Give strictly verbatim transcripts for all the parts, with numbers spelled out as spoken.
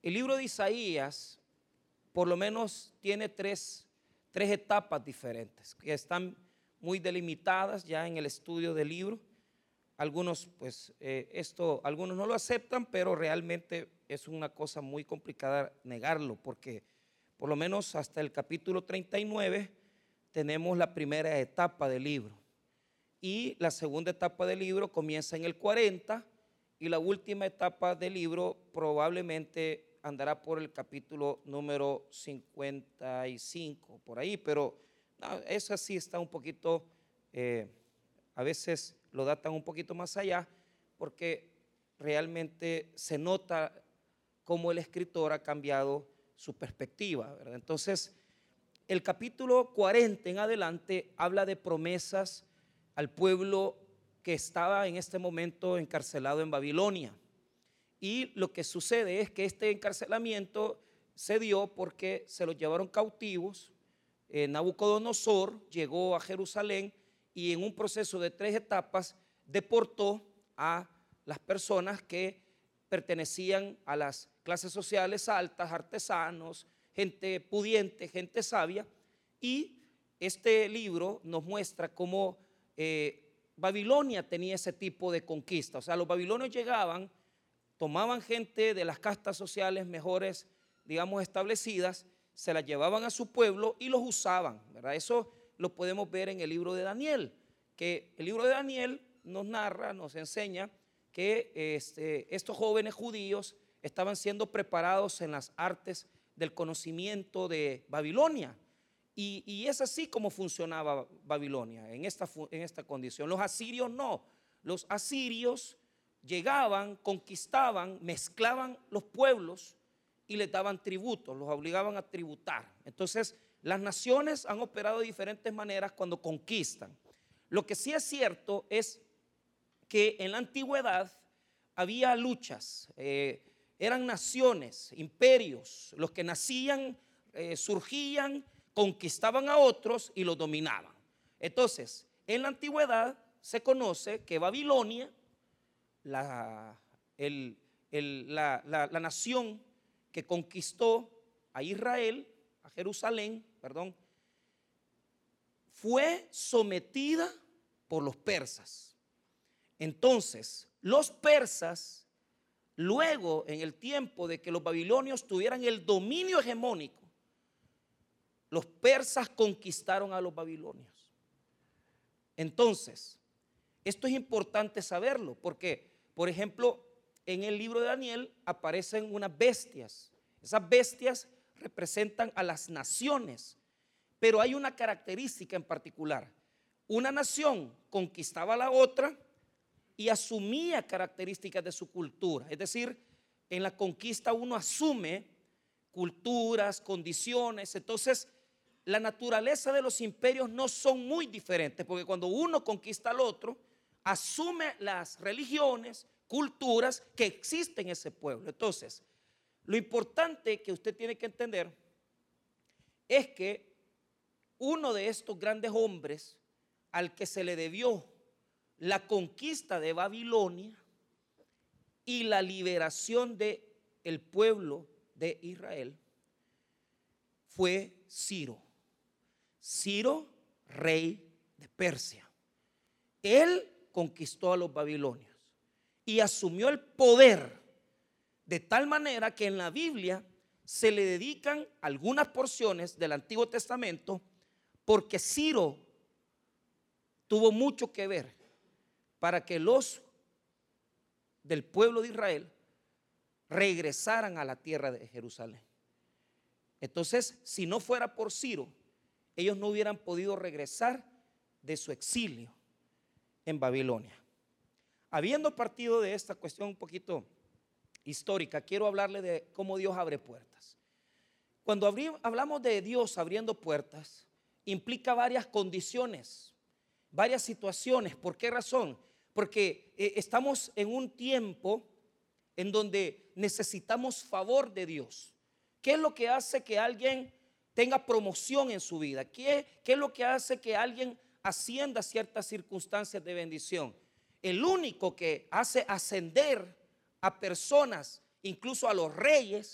El libro de Isaías por lo menos tiene tres, tres etapas diferentes que están muy delimitadas ya en el estudio del libro. Algunos pues eh, esto, algunos no lo aceptan, pero realmente es una cosa muy complicada negarlo, porque por lo menos hasta el capítulo treinta y nueve tenemos la primera etapa del libro, y la segunda etapa del libro comienza en el cuarenta, y la última etapa del libro probablemente andará por el capítulo número cincuenta y cinco, por ahí, pero no, esa sí está un poquito, eh, a veces lo datan un poquito más allá, porque realmente se nota cómo el escritor ha cambiado su perspectiva, ¿verdad? Entonces, el capítulo cuarenta en adelante habla de promesas al pueblo que estaba en este momento encarcelado en Babilonia. Y lo que sucede es que este encarcelamiento se dio porque se los llevaron cautivos. eh, Nabucodonosor llegó a Jerusalén y en un proceso de tres etapas deportó a las personas que pertenecían a las clases sociales altas, artesanos, gente pudiente, gente sabia. Y este libro nos muestra cómo eh, Babilonia tenía ese tipo de conquista. O sea, los babilonios llegaban, tomaban gente de las castas sociales mejores, digamos, establecidas, se las llevaban a su pueblo y los usaban, ¿verdad? Eso lo podemos ver en el libro de Daniel, que el libro de Daniel nos narra, nos enseña que este, estos jóvenes judíos estaban siendo preparados en las artes del conocimiento de Babilonia. Y, y es así como funcionaba Babilonia en esta, en esta condición. Los asirios no. Los asirios llegaban, conquistaban, mezclaban los pueblos y les daban tributos, los obligaban a tributar. Entonces, las naciones han operado de diferentes maneras cuando conquistan. Lo que sí es cierto es que en la antigüedad había luchas, eh, eran naciones, imperios, los que nacían, eh, surgían, conquistaban a otros y los dominaban. Entonces, en la antigüedad se conoce que Babilonia, la, el, el, la, la, la nación que conquistó a Israel, a Jerusalén, perdón, fue sometida por los persas. Entonces, los persas, luego en el tiempo de que los babilonios tuvieran el dominio hegemónico, los persas conquistaron a los babilonios. Entonces, esto es importante saberlo porque, por ejemplo, en el libro de Daniel aparecen unas bestias. Esas bestias representan a las naciones, pero hay una característica en particular. Una nación conquistaba a la otra y asumía características de su cultura. Es decir, en la conquista uno asume culturas, condiciones. Entonces, la naturaleza de los imperios no son muy diferentes, porque cuando uno conquista al otro, asume las religiones, culturas que existen en ese pueblo. Entonces, lo importante que usted tiene que entender es que uno de estos grandes hombres al que se le debió la conquista de Babilonia y la liberación del pueblo de Israel fue Ciro. Ciro, rey de Persia. Él conquistó a los babilonios y asumió el poder de tal manera que en la Biblia se le dedican algunas porciones del Antiguo Testamento porque Ciro tuvo mucho que ver para que los del pueblo de Israel regresaran a la tierra de Jerusalén. Entonces, si no fuera por Ciro, ellos no hubieran podido regresar de su exilio en Babilonia. Habiendo partido de esta cuestión un poquito histórica, quiero hablarle de cómo Dios abre puertas. Cuando abri, hablamos de Dios abriendo puertas, implica varias condiciones, varias situaciones. ¿Por qué razón? Porque eh, estamos en un tiempo en donde necesitamos favor de Dios. ¿Qué es lo que hace que alguien tenga promoción en su vida? ¿Qué, qué es lo que hace que alguien ascienda a ciertas circunstancias de bendición? El único que hace ascender a personas, incluso a los reyes,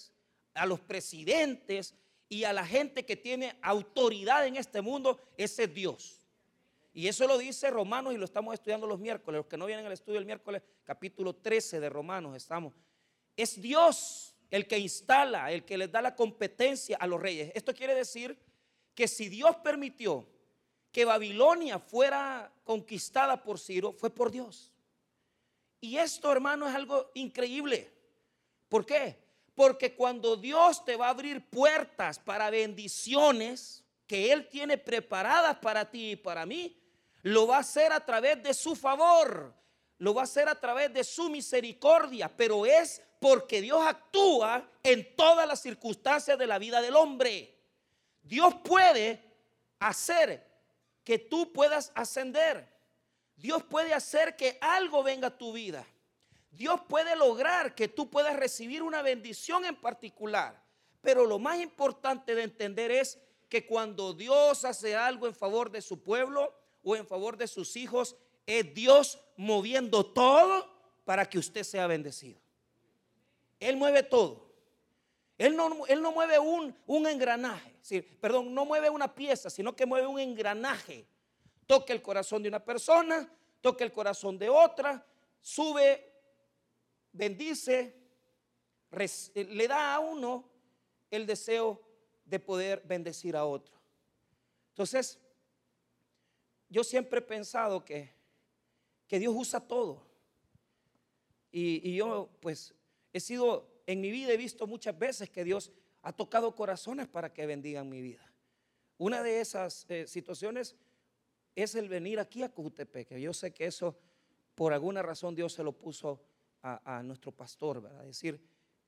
a los presidentes y a la gente que tiene autoridad en este mundo, ese es Dios. Y eso lo dice Romanos y lo estamos estudiando los miércoles. Los que no vienen al estudio el miércoles, capítulo trece de Romanos estamos. Es Dios el que instala, el que les da la competencia a los reyes. Esto quiere decir que si Dios permitió que Babilonia fuera conquistada por Ciro, fue por Dios. Y esto, hermano, es algo increíble. ¿Por qué? Porque cuando Dios te va a abrir puertas para bendiciones que Él tiene preparadas para ti y para mí, lo va a hacer a través de su favor, lo va a hacer a través de su misericordia, pero es porque Dios actúa en todas las circunstancias de la vida del hombre. Dios puede hacer que tú puedas ascender. Dios puede hacer que algo venga a tu vida. Dios puede lograr que tú puedas recibir una bendición en particular. Pero lo más importante de entender es que cuando Dios hace algo en favor de su pueblo o en favor de sus hijos, es Dios moviendo todo para que usted sea bendecido. Él mueve todo. Él no, él no mueve un, un engranaje, sí, perdón, no mueve una pieza, sino que mueve un engranaje. Toca el corazón de una persona, toca el corazón de otra, sube, bendice, res, le da a uno el deseo de poder bendecir a otro. Entonces, yo siempre he pensado que, que Dios usa todo. Y, y yo pues he sido, en mi vida he visto muchas veces que Dios ha tocado corazones para que bendigan mi vida. Una de esas eh, situaciones es el venir aquí a Cojutepec, que yo sé que eso por alguna razón Dios se lo puso a, a nuestro pastor, ¿verdad? Es decir,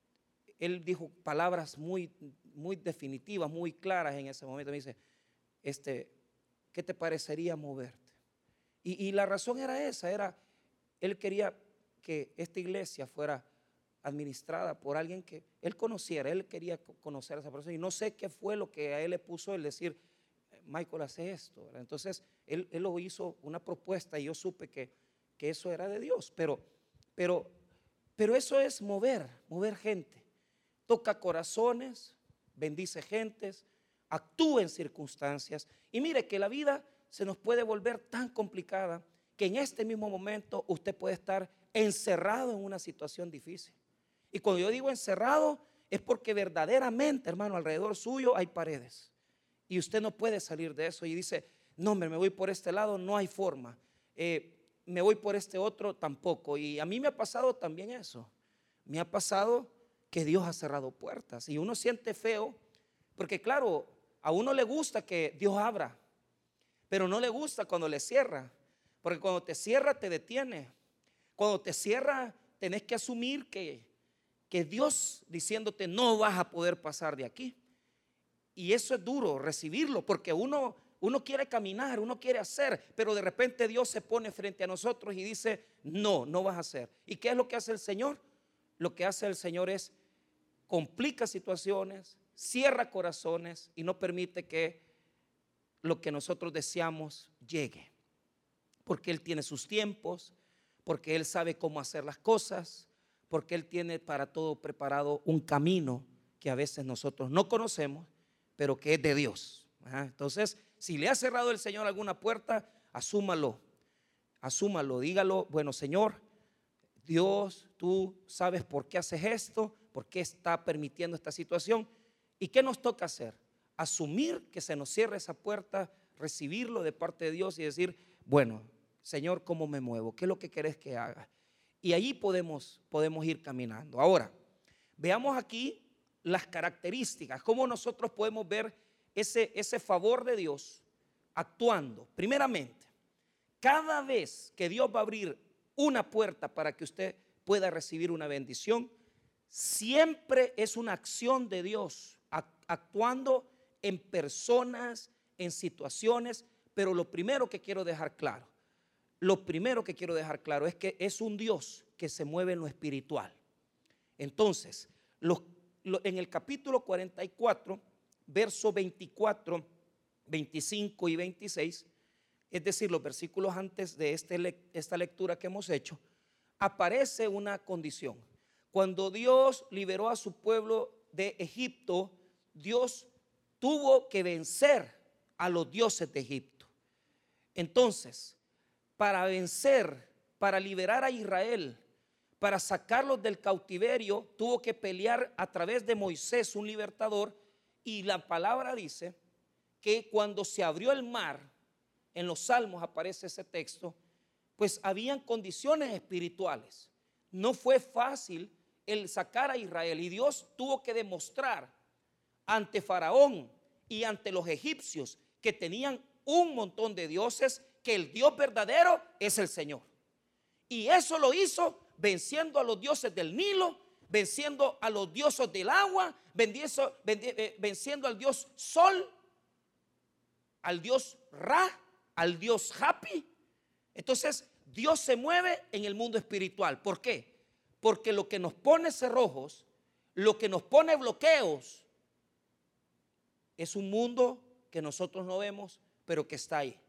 él dijo palabras muy, muy definitivas, muy claras en ese momento. Me dice, este, ¿qué te parecería moverte? Y, y la razón era esa, era, él quería que esta iglesia fuera administrada por alguien que él conociera, él quería conocer a esa persona. Y no sé qué fue lo que a él le puso el decir, Michael hace esto, ¿verdad? Entonces él, él lo hizo una propuesta y yo supe que, que eso era de Dios. Pero, pero, pero eso es mover, mover gente. Toca corazones, bendice gentes, actúa en circunstancias. Y mire que la vida se nos puede volver tan complicada que en este mismo momento usted puede estar encerrado en una situación difícil. Y cuando yo digo encerrado es porque verdaderamente, hermano, alrededor suyo hay paredes y usted no puede salir de eso. Y dice, no, hombre, me voy por este lado, no hay forma, eh, me voy por este otro tampoco. Y a mí me ha pasado también eso. Me ha pasado que Dios ha cerrado puertas y uno siente feo, porque claro, a uno le gusta que Dios abra, pero no le gusta cuando le cierra, porque cuando te cierra te detiene. Cuando te cierra tenés que asumir que, que Dios diciéndote no vas a poder pasar de aquí. Y eso es duro recibirlo, porque uno, uno quiere caminar, uno quiere hacer, pero de repente Dios se pone frente a nosotros y dice no, no vas a hacer. ¿Y qué es lo que hace el Señor? Lo que hace el Señor es complica situaciones, cierra corazones y no permite que lo que nosotros deseamos llegue, porque Él tiene sus tiempos, porque Él sabe cómo hacer las cosas, porque Él tiene para todo preparado un camino que a veces nosotros no conocemos, pero que es de Dios. Ajá. Entonces, si le ha cerrado el Señor alguna puerta, asúmalo, asúmalo, dígalo, bueno, Señor, Dios, tú sabes por qué haces esto, por qué está permitiendo esta situación. ¿Y qué nos toca hacer? Asumir que se nos cierra esa puerta, recibirlo de parte de Dios y decir, bueno, Señor, ¿cómo me muevo? ¿Qué es lo que querés que haga? Y allí podemos, podemos ir caminando. Ahora, veamos aquí las características, cómo nosotros podemos ver ese, ese favor de Dios actuando. Primeramente, cada vez que Dios va a abrir una puerta para que usted pueda recibir una bendición, siempre es una acción de Dios actuando en personas, en situaciones. Pero lo primero que quiero dejar claro, lo primero que quiero dejar claro es que es un Dios que se mueve en lo espiritual. Entonces, los, lo, en el capítulo cuarenta y cuatro, verso veinticuatro, veinticinco y veintiséis, es decir, los versículos antes de este, esta lectura que hemos hecho, aparece una condición. Cuando Dios liberó a su pueblo de Egipto, Dios tuvo que vencer a los dioses de Egipto. Entonces, para vencer, para liberar a Israel, para sacarlos del cautiverio, tuvo que pelear a través de Moisés, un libertador. Y la palabra dice que cuando se abrió el mar, en los Salmos aparece ese texto, pues habían condiciones espirituales. No fue fácil el sacar a Israel, y Dios tuvo que demostrar ante Faraón y ante los egipcios, que tenían un montón de dioses, que el Dios verdadero es el Señor. Y eso lo hizo venciendo a los dioses del Nilo, venciendo a los dioses del agua, venciendo, venciendo al dios Sol, al dios Ra, al dios Hapi. Entonces Dios se mueve en el mundo espiritual. ¿Por qué? Porque lo que nos pone cerrojos, lo que nos pone bloqueos, es un mundo que nosotros no vemos, pero que está ahí.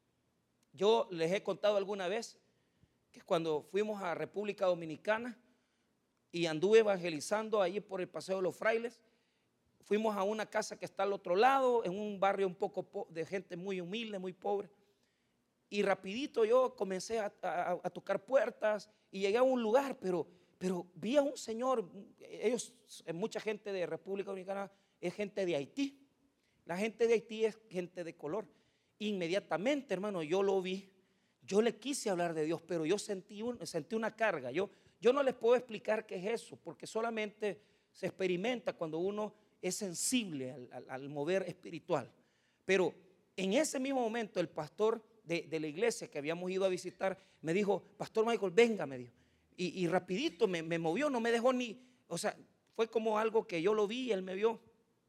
Yo les he contado alguna vez que cuando fuimos a República Dominicana y anduve evangelizando ahí por el Paseo de los Frailes, fuimos a una casa que está al otro lado, en un barrio un poco de gente muy humilde, muy pobre. Y rapidito yo comencé a, a, a tocar puertas y llegué a un lugar, pero, pero vi a un señor. Ellos, mucha gente de República Dominicana es gente de Haití. La gente de Haití es gente de color. Inmediatamente, hermano, yo lo vi. Yo le quise hablar de Dios, pero yo sentí, un, sentí una carga. Yo, yo no les puedo explicar qué es eso, porque solamente se experimenta cuando uno es sensible al, al, al mover espiritual. Pero en ese mismo momento el pastor de, de la iglesia que habíamos ido a visitar me dijo: Pastor Michael, venga, me dijo. Y, y rapidito me, me movió, no me dejó ni, o sea, fue como algo que yo lo vi, él me vio.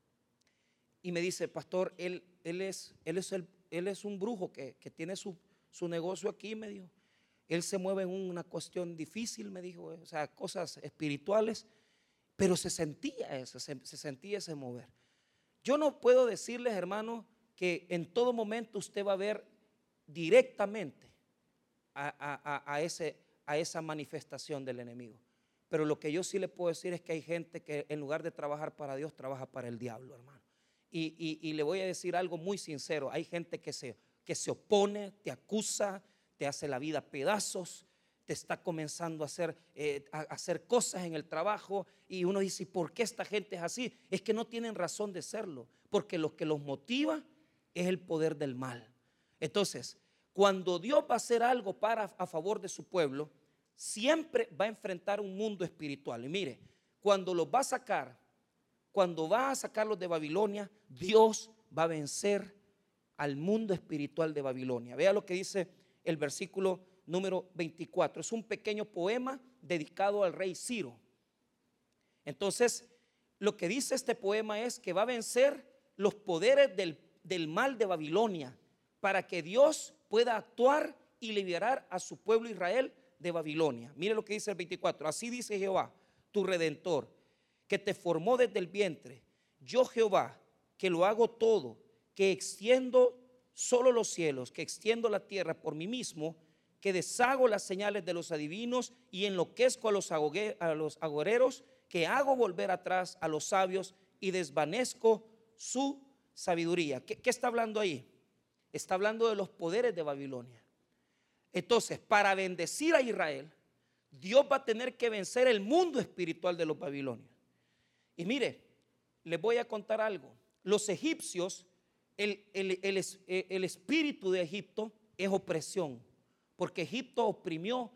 Y me dice: Pastor, él, él, es, él, es, el, él es un brujo que, que tiene su, su negocio aquí, me dijo. Él se mueve en una cuestión difícil, me dijo, o sea, cosas espirituales. Pero se sentía eso, se, se sentía ese mover. Yo no puedo decirles, hermano, que en todo momento usted va a ver directamente a, a, a, ese, a esa manifestación del enemigo. Pero lo que yo sí le puedo decir es que hay gente que en lugar de trabajar para Dios, trabaja para el diablo, hermano. Y, y, y le voy a decir algo muy sincero: hay gente que se, que se opone, te acusa, te hace la vida pedazos, te está comenzando a hacer, eh, a hacer cosas en el trabajo, y uno dice: ¿por qué esta gente es así? Es que no tienen razón de serlo, porque lo que los motiva es el poder del mal. Entonces, cuando Dios va a hacer algo para, a favor de su pueblo, siempre va a enfrentar un mundo espiritual. Y mire, cuando los va a sacar, cuando va a sacarlos de Babilonia, Dios va a vencer al mundo espiritual de Babilonia. Vea lo que dice el versículo número veinticuatro. Es un pequeño poema dedicado al rey Ciro. Entonces, lo que dice este poema es que va a vencer los poderes del, del mal de Babilonia, para que Dios pueda actuar y liberar a su pueblo Israel de Babilonia. Mire lo que dice el veinticuatro. Así dice Jehová, tu Redentor, que te formó desde el vientre. Yo, Jehová, que lo hago todo, que extiendo solo los cielos, que extiendo la tierra por mí mismo, que deshago las señales de los adivinos y enloquezco a los, a los agoreros, que hago volver atrás a los sabios y desvanezco su sabiduría. ¿Qué, qué está hablando ahí? Está hablando de los poderes de Babilonia. Entonces, para bendecir a Israel, Dios va a tener que vencer el mundo espiritual de los babilonios. Y mire, les voy a contar algo. Los egipcios, el, el, el, el espíritu de Egipto es opresión, porque Egipto oprimió,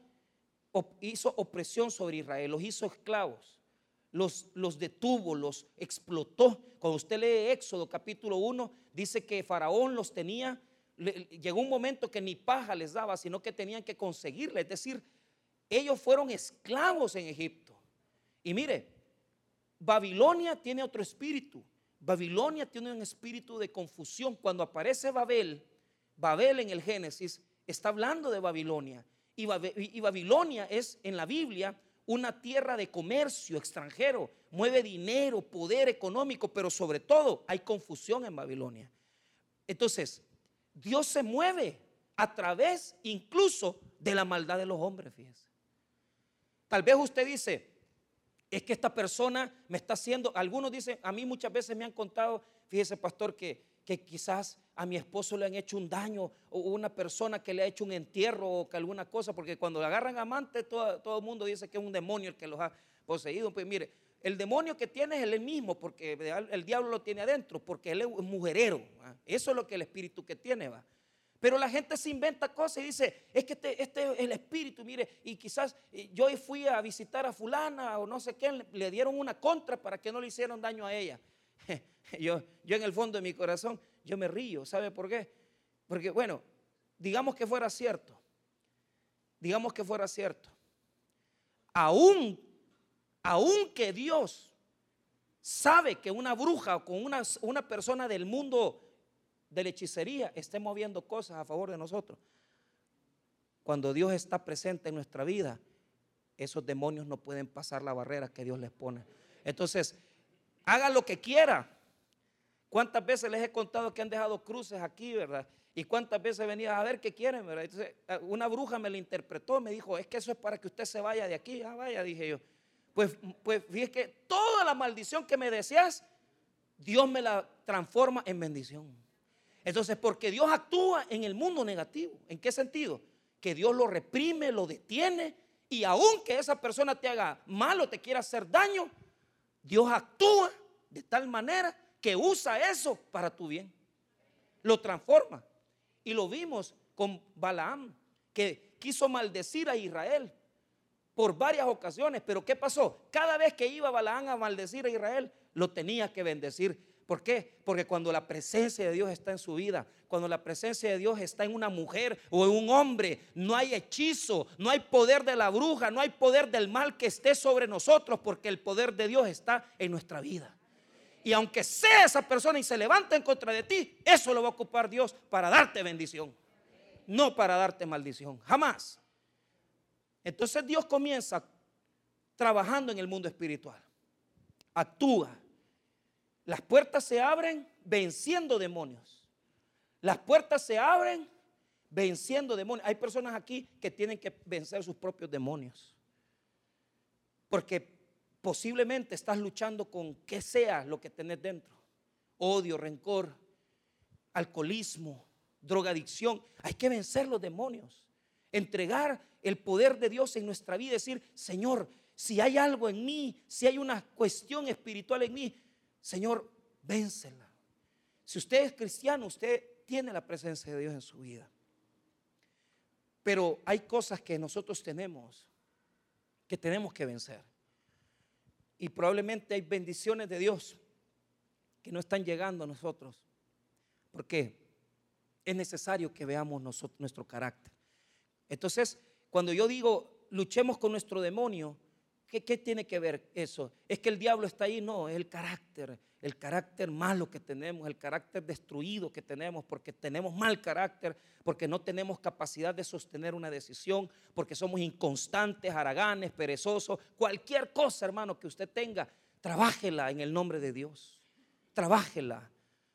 hizo opresión sobre Israel, los hizo esclavos, los, los detuvo, los explotó. Cuando usted lee Éxodo capítulo uno, dice que Faraón los tenía, le, llegó un momento que ni paja les daba, sino que tenían que conseguirle. Es decir, ellos fueron esclavos en Egipto. Y mire, Babilonia tiene otro espíritu. Babilonia tiene un espíritu de confusión. Cuando aparece Babel, Babel en el Génesis está hablando de Babilonia. Y, Bab- y Babilonia es en la Biblia una tierra de comercio extranjero, mueve dinero, poder económico, pero sobre todo hay confusión en Babilonia. Entonces, Dios se mueve a través incluso de la maldad de los hombres, fíjese. Tal vez usted dice: es que esta persona me está haciendo, algunos dicen, a mí muchas veces me han contado, fíjese pastor, que, que quizás a mi esposo le han hecho un daño, o una persona que le ha hecho un entierro o que alguna cosa, porque cuando le agarran amante todo, todo el mundo dice que es un demonio el que los ha poseído. Pues mire, el demonio que tiene es el mismo, porque el diablo lo tiene adentro, porque él es un mujerero, ¿va? Eso es lo que el espíritu que tiene, va. Pero la gente se inventa cosas y dice, es que este, este es el espíritu, mire, y quizás yo fui a visitar a fulana o no sé qué, le, le dieron una contra para que no le hicieran daño a ella. Yo, yo en el fondo de mi corazón, yo me río, ¿sabe por qué? Porque bueno, digamos que fuera cierto, digamos que fuera cierto, aún, aún que Dios sabe que una bruja o con una, una persona del mundo de la hechicería esté moviendo cosas a favor de nosotros, cuando Dios está presente en nuestra vida, esos demonios no pueden pasar la barrera que Dios les pone. Entonces, haga lo que quiera. ¿Cuántas veces les he contado que han dejado cruces aquí, verdad? Y cuántas veces venía a ver qué quieren, verdad? Entonces, una bruja me la interpretó, me dijo, es que eso es para que usted se vaya de aquí. Ah, vaya, dije yo. Pues, pues fíjese que toda la maldición que me deseas, Dios me la transforma en bendición. Entonces, porque Dios actúa en el mundo negativo. ¿En qué sentido? Que Dios lo reprime, lo detiene, y aun que esa persona te haga mal o te quiera hacer daño, Dios actúa de tal manera que usa eso para tu bien. Lo transforma. Y lo vimos con Balaam, que quiso maldecir a Israel por varias ocasiones. Pero ¿qué pasó? Cada vez que iba Balaam a maldecir a Israel, lo tenía que bendecir. ¿Por qué? Porque cuando la presencia de Dios está en su vida, cuando la presencia de Dios está en una mujer o en un hombre, no hay hechizo, no hay poder de la bruja, no hay poder del mal que esté sobre nosotros, porque el poder de Dios está en nuestra vida. Y aunque sea esa persona y se levanta en contra de ti, eso lo va a ocupar Dios para darte bendición, no para darte maldición, jamás. Entonces Dios comienza trabajando en el mundo espiritual, actúa. Las puertas se abren venciendo demonios. Las puertas se abren venciendo demonios. Hay personas aquí que tienen que vencer sus propios demonios, porque posiblemente estás luchando con que sea lo que tenés dentro: odio, rencor, alcoholismo, drogadicción. Hay que vencer los demonios, entregar el poder de Dios en nuestra vida, decir: Señor, si hay algo en mí, si hay una cuestión espiritual en mí, Señor, vénsela. Si usted es cristiano, usted tiene la presencia de Dios en su vida. Pero hay cosas que nosotros tenemos que tenemos que vencer. Y probablemente hay bendiciones de Dios que no están llegando a nosotros, porque es necesario que veamos nosotros, nuestro carácter. Entonces, cuando yo digo luchemos con nuestro demonio, ¿qué, qué tiene que ver eso? ¿Es que el diablo está ahí? No, es el carácter, el carácter malo que tenemos, el carácter destruido que tenemos, porque tenemos mal carácter, porque no tenemos capacidad de sostener una decisión, porque somos inconstantes, haraganes, perezosos. Cualquier cosa, hermano, que usted tenga, trabájela en el nombre de Dios. Trabájela,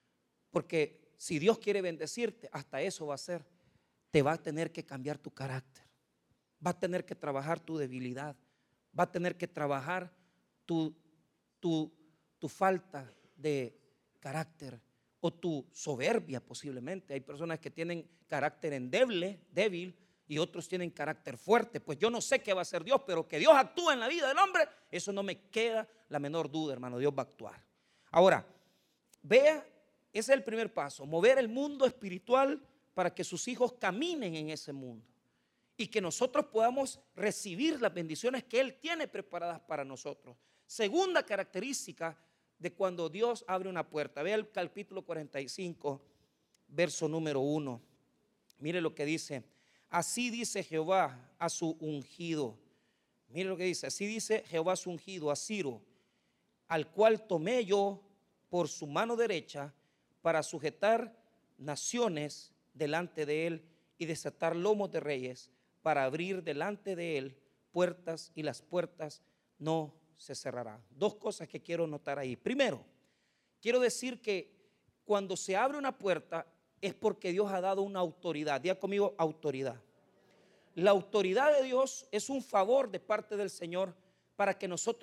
porque si Dios quiere bendecirte, hasta eso va a hacer. Te va a tener que cambiar tu carácter, va a tener que trabajar tu debilidad, va a tener que trabajar tu, tu, tu falta de carácter o tu soberbia posiblemente. Hay personas que tienen carácter endeble, débil, y otros tienen carácter fuerte. Pues yo no sé qué va a hacer Dios, pero que Dios actúe en la vida del hombre, eso no me queda la menor duda, hermano. Dios va a actuar. Ahora, vea, ese es el primer paso: mover el mundo espiritual para que sus hijos caminen en ese mundo y que nosotros podamos recibir las bendiciones que Él tiene preparadas para nosotros. Segunda característica de cuando Dios abre una puerta. Vea el capítulo cuarenta y cinco, verso número uno. Mire lo que dice: así dice Jehová a su ungido. Mire lo que dice: así dice Jehová a su ungido, a Ciro, al cual tomé yo por su mano derecha para sujetar naciones delante de él y desatar lomos de reyes, para abrir delante de él puertas, y las puertas no se cerrarán. Dos cosas que quiero notar ahí. Primero, quiero decir que cuando se abre una puerta es porque Dios ha dado una autoridad. Diga conmigo: autoridad. La autoridad de Dios es un favor de parte del Señor para que nosotros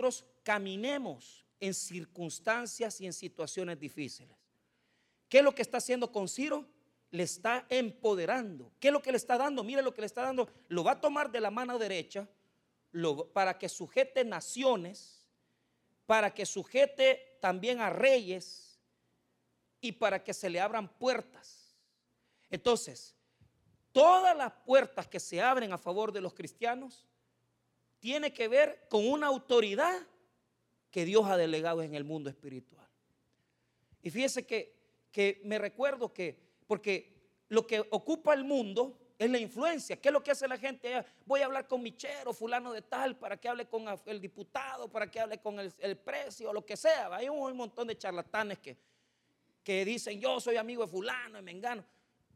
caminemos en circunstancias y en situaciones difíciles. ¿Qué es lo que está haciendo con Ciro? Le está empoderando. ¿Qué es lo que le está dando? Mire lo que le está dando. Lo va a tomar de la mano derecha lo, para que sujete naciones, para que sujete también a reyes y para que se le abran puertas. Entonces, todas las puertas que se abren a favor de los cristianos tiene que ver con una autoridad que Dios ha delegado en el mundo espiritual. Y fíjese que, que me recuerdo que, porque lo que ocupa el mundo es la influencia. ¿Qué es lo que hace la gente? Voy a hablar con Michero, fulano de tal, para que hable con el diputado, para que hable con el, el precio, lo que sea. Hay un montón de charlatanes que, que dicen, yo soy amigo de fulano y mengano.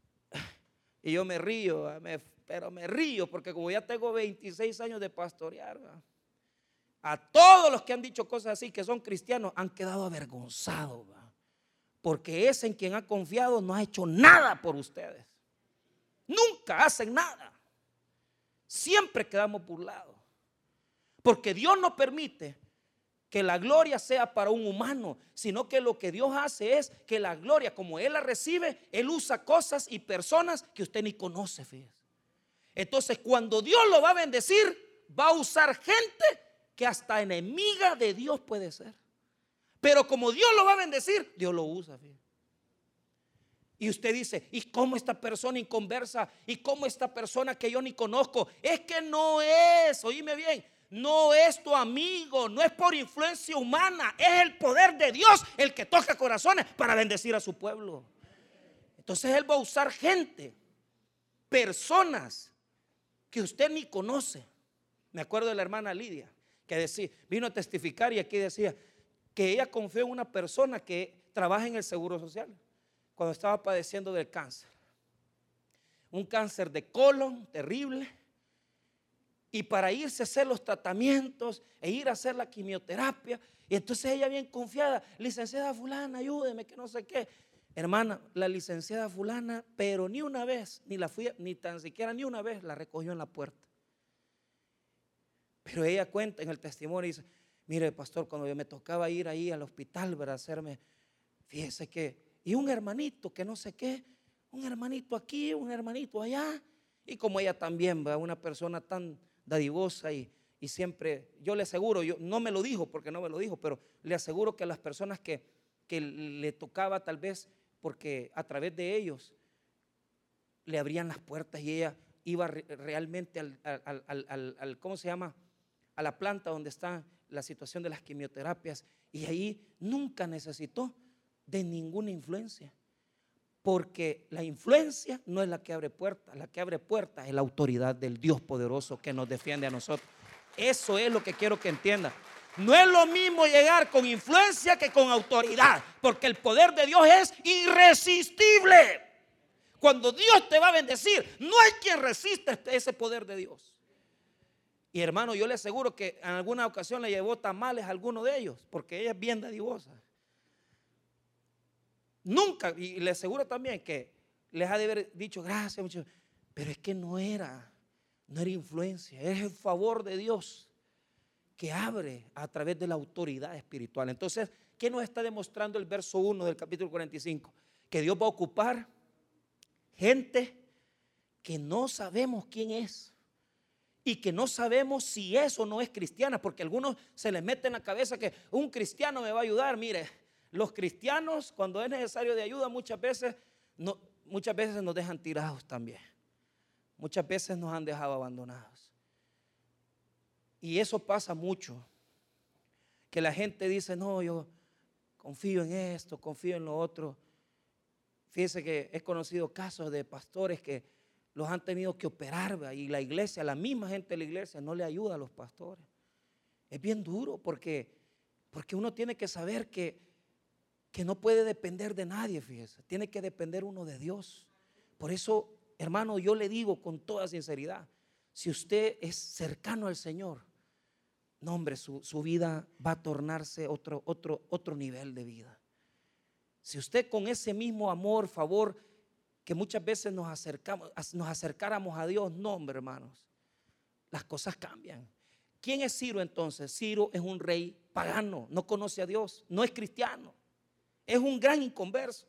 Y yo me río, me, pero me río porque como ya tengo veintiséis años de pastorear, ¿verdad? A todos los que han dicho cosas así, que son cristianos, han quedado avergonzados, ¿verdad? Porque ese en quien ha confiado no ha hecho nada por ustedes. Nunca hacen nada. Siempre quedamos burlados. Porque Dios no permite que la gloria sea para un humano, sino que lo que Dios hace es que la gloria, como Él la recibe, Él usa cosas y personas que usted ni conoce, fíjese. Entonces, cuando Dios lo va a bendecir, va a usar gente que hasta enemiga de Dios puede ser. Pero como Dios lo va a bendecir, Dios lo usa, fíjese. Y usted dice, ¿y cómo esta persona inconversa? ¿Y cómo esta persona que yo ni conozco? Es que no es, oíme bien, no es tu amigo, no es por influencia humana, es el poder de Dios el que toca corazones para bendecir a su pueblo. Entonces Él va a usar gente, personas que usted ni conoce. Me acuerdo de la hermana Lidia, que decía, vino a testificar y aquí decía que ella confió en una persona que trabaja en el Seguro Social cuando estaba padeciendo del cáncer. Un cáncer de colon terrible. Y para irse a hacer los tratamientos e ir a hacer la quimioterapia. Y entonces ella bien confiada, licenciada fulana, ayúdeme, que no sé qué. Hermana, la licenciada fulana, pero ni una vez, ni la fui, ni tan siquiera ni una vez la recogió en la puerta. Pero ella cuenta en el testimonio y dice, mire pastor, cuando yo me tocaba ir ahí al hospital para hacerme, fíjese que, y un hermanito que no sé qué, un hermanito aquí, un hermanito allá. Y como ella también va, una persona tan dadivosa y, y siempre, yo le aseguro, yo, no me lo dijo porque no me lo dijo, pero le aseguro que las personas que, que le tocaba tal vez porque a través de ellos le abrían las puertas y ella iba re, realmente al, al, al, al, al, ¿cómo se llama? A la planta donde está la situación de las quimioterapias y ahí nunca necesitó de ninguna influencia. Porque la influencia no es la que abre puertas, la que abre puertas es la autoridad del Dios poderoso que nos defiende a nosotros. Eso es lo que quiero que entiendan. No es lo mismo llegar con influencia que con autoridad, porque el poder de Dios es irresistible. Cuando Dios te va a bendecir, no hay quien resista ese poder de Dios. Y hermano, yo le aseguro que en alguna ocasión le llevó tamales a alguno de ellos, porque ella es bien dadivosa. Nunca, y le aseguro también que les ha de haber dicho gracias mucho, pero es que no era, no era influencia, es el favor de Dios que abre a través de la autoridad espiritual. Entonces, ¿qué nos está demostrando el verso uno del capítulo cuarenta y cinco? Que Dios va a ocupar gente que no sabemos quién es y que no sabemos si es o no es cristiana, porque a algunos se les mete en la cabeza que un cristiano me va a ayudar. Mire, los cristianos cuando es necesario de ayuda muchas veces, no, muchas veces nos dejan tirados también. Muchas veces nos han dejado abandonados. Y eso pasa mucho. Que la gente dice, no, yo confío en esto, confío en lo otro. Fíjese que he conocido casos de pastores que los han tenido que operar, ¿verdad? Y la iglesia, la misma gente de la iglesia no le ayuda a los pastores. Es bien duro porque, porque uno tiene que saber que que no puede depender de nadie, fíjese, tiene que depender uno de Dios. Por eso, hermano, yo le digo con toda sinceridad, si usted es cercano al Señor, no hombre, su, su vida va a tornarse otro, otro, otro nivel de vida. Si usted con ese mismo amor, favor, que muchas veces nos acercamos, nos acercáramos a Dios, no hombre, hermanos, las cosas cambian. ¿Quién es Ciro entonces? Ciro es un rey pagano, no conoce a Dios, no es cristiano, es un gran inconverso.